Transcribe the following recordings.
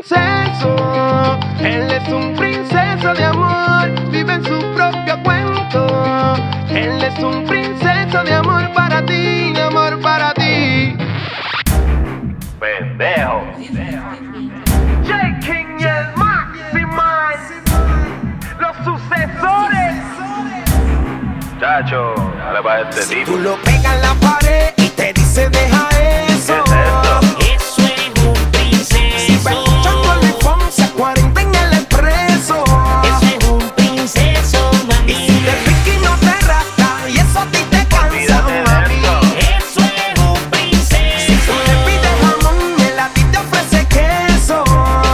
princeso. Él es un princeso de amor, vive en su propio cuento. Él es un princeso de amor para ti, de amor para ti. Pendejo. J. King y el Maximal, los sucesores. Chacho, dale para este tipo. Tú lo pegas en la pared y te dice deja eso. ¿Qué es esto? Eso es un princeso. Si va escuchando el iPhone, se acuarenta en el expreso. Eso es un princeso, mami. Y si te pica y no te rasca, y eso a ti te cansa, Olvídate de mami. Eso es un princeso. Si tú le pides jamón, él a ti te ofrece queso.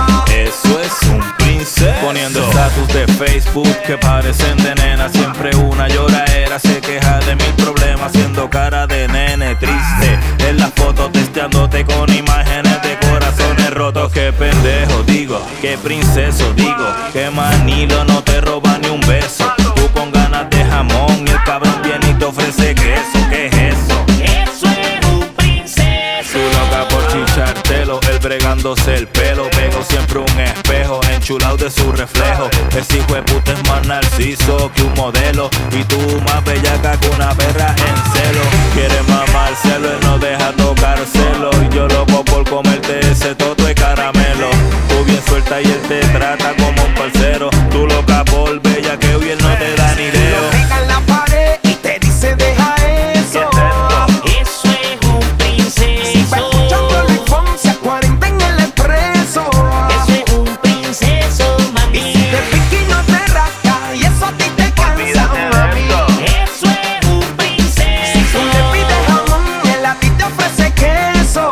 Eso es un princeso. Poniendo estatus de Facebook que parecen de nena. Siempre una lloradera, se queja de mil problemas, haciendo cara de nene triste. En las fotos testeándote con imágenes de corazones rotos. Qué pendejo, digo, qué princeso, digo, que Manilo no te roba ni un beso. Tú con ganas de jamón y el cabrón viene y te ofrece queso. ¿Qué es eso? Eso es un princeso. Tú loca por chichártelo, él bregándose el pelo. Pego siempre un espejo, enchulado de su reflejo. Ese hijo de puta es más narciso que un modelo. Y tú más bellaca que una perra en celo. Quiere mamárselo, él no deja tocárselo. Y yo loco por comerte ese toto de caramelo. Tú bien suelta y él te trata como un parcero. Tú loca por bella que hoy él no te da ni Lo ideo. pega en la pared y te dice deja eso. Eso es un Si va escuchando princeso. el iPhone, se acuarenta en el expreso. Eso es un princeso, Y mami. si te pica y no te rasca, y eso a ti te cansa, Olvídate de mami. esto. Eso es un Si princeso. tú le pides jamón, él a ti te ofrece queso.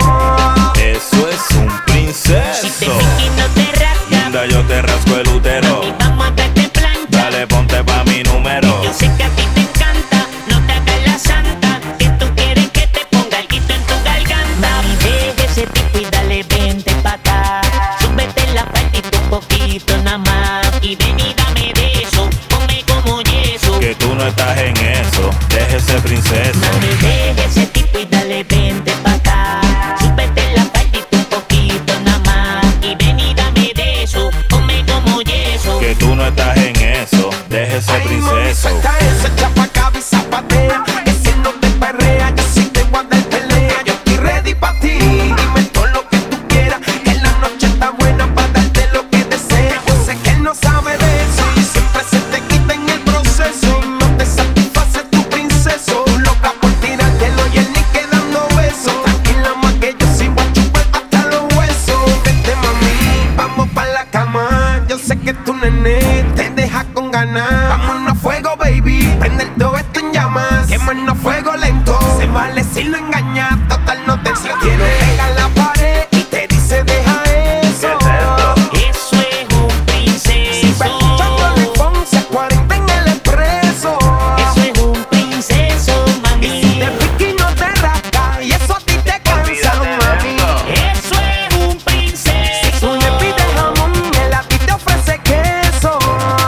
Eso es un Si te princeso. pica y no te rasca, Linda, yo te rasco el útero. y vamos a darte plancha. Dale, ponte pa' mi número. Yo sé que a ti te encanta, no te hagas la santa. Que tú quieres que te ponga el guito en tu garganta. Mami, deja ese tipo y dale, vente pa' acá. Súbete la faltita un poquito nada más. Y ven y dame de eso, ponme como yeso. Que tú no estás en eso. Deje ese princeso. Mami, deja ese tipo y dale, vente pa' acá. Súbete la faltita un poquito nada más. Y ven y dame de eso, ponme como yeso. Que tú no estás en eso. Deje ese Ay, mami, princeso. suelta eso, echa pa' acá y zapatea. Que si no te perrea, yo sí te voy a dar pelea. Yo estoy ready pa' ti, dime todo lo que tú quieras. Que la noche está buena pa' darte lo que deseas. Yo sé que él no sabe de eso y siempre se te quita en el proceso. Y no te satisface tu princeso. Tú loca por tirártelo y él ni quedando besos. Tranquila más que yo sí voy a chupar hasta los huesos. Vete mami, vamos pa' la cama. Yo sé que tu nene te deja con ganas. Vámonos a fuego, baby. Prender todo esto en llamas. Quemarnos a fuego lento. Se vale si lo engañas. Total, no te quiero pegar la pared y te dice deja eso. Eso es un Si va escuchando el princeso. iPhone, se acuarenta en el expreso. Eso es un princeso, Y si mami. te pica y no te rasca, y eso a ti te cansa, Olvídate de mami. esto. Eso es un Si princeso. tú le pides jamón, él a ti te ofrece queso.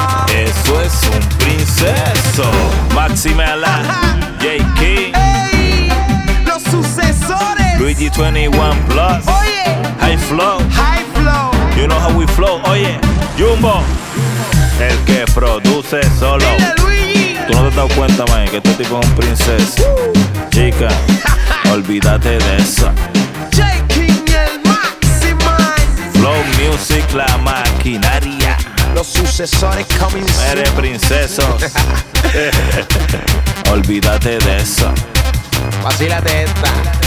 Eso es un princeso. Maximela, J. King, ¡Ey! Los sucesores. Luigi 21 Plus, Oye, High Flow. High Flow. You know how we flow. Oye, Jumbo, el que produce solo. Dile Luigi. Tú no te has dado cuenta, man, que este tipo es un princeso. Chica, olvídate de eso. J. King y el Maximal. Flow Music, la maquinaria. Los sucesores coming soon. Eres princesos. Olvídate de eso. Vacílate esta.